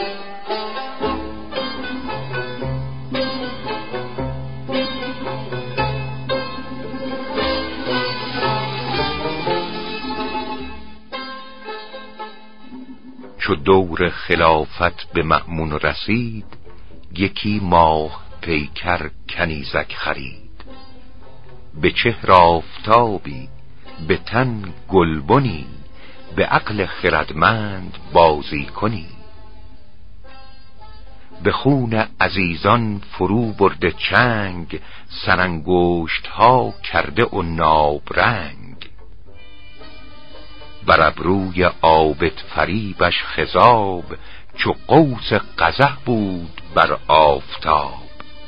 چو دور خلافت به مأمون رسید، یکی ماه پیکر کنیزک خرید. به چهر آفتابی، به تن گلبنی، به عقل خردمند بازی کنی. به خون عزیزان فرو برده چنگ، سرانگشت ها کرده عناب رنگ. بر ابروی عابد فریبش خضاب، چو قوس قزح بود بر آفتاب.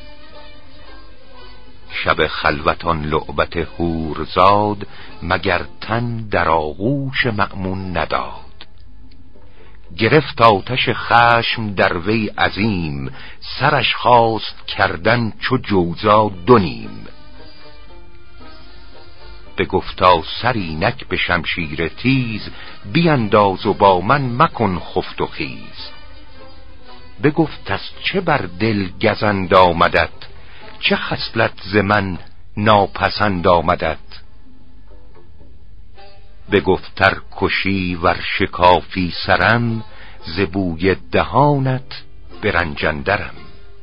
شب خلوتان لعبت حورزاد، مگر تن در آغوش مأمون نداد. گرفت آتش خشم در وی عظیم، سرش خواست کردن چو جوزا دو نیم. بگفتا سرینک به شمشیر تیز، بینداز و با من مکن خفت و خیز. بگفت از چه بر دل گزند آمدت، چه خصلت ز من ناپسند آمدت. بگفت ار کشی ور شکافی سرم، ز بوی دهانت برنجندرم.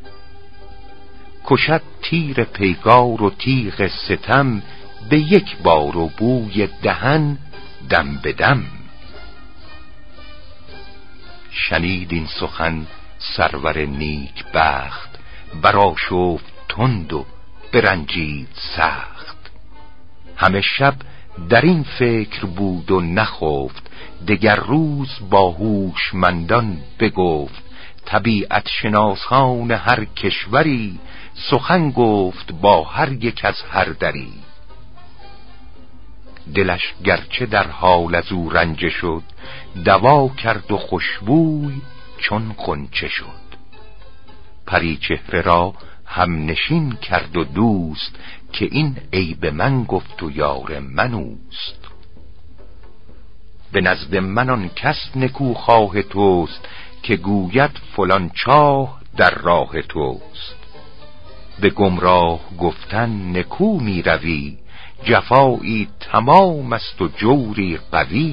کشد تیر پیگار و تیغ ستم، به یک بار و بوی دهن دم به دم. شنید این سخن سرور نیک بخت، برآشفت تند و برنجید سخت. همه شب در این فکر بود و نخفت، دگر روز با هوشمندان بگفت. طبیعت شناسان هر کشوری، سخن گفت با هر یک از هر دری. دلش گرچه در حال از او رنجه شد، دوا کرد و خوشبوی چون غنچه شد. پری چهره را هم نشین کرد و دوست، که این عیب من گفت و یار من اوست. به نزد من آن کس نکوخواه توست، که گوید فلان چاه در راه توست. به گمراه گفتن نکو می روی، جفایی تمام است و جوری قوی.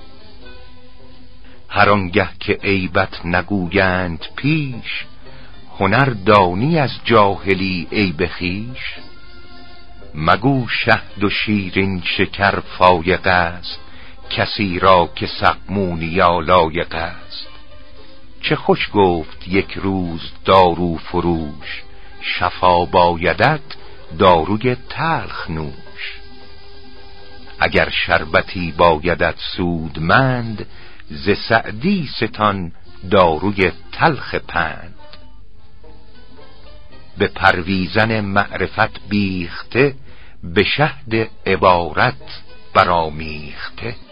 هر آنگه که عیبت نگویند پیش، هنر دانی از جاهلی عیب خویش. مگو شهد و شیرین شکر فایق است، کسی را که سقمونیا لایق است. چه خوش گفت یک روز دارو فروش، شفا بایدت داروی تلخ نوش. اگر شربتی بایدت سودمند، ز سعدی ستان داروی تلخ پند. به پرویزن معرفت بیخته، به شهد عبارت برآمیخته.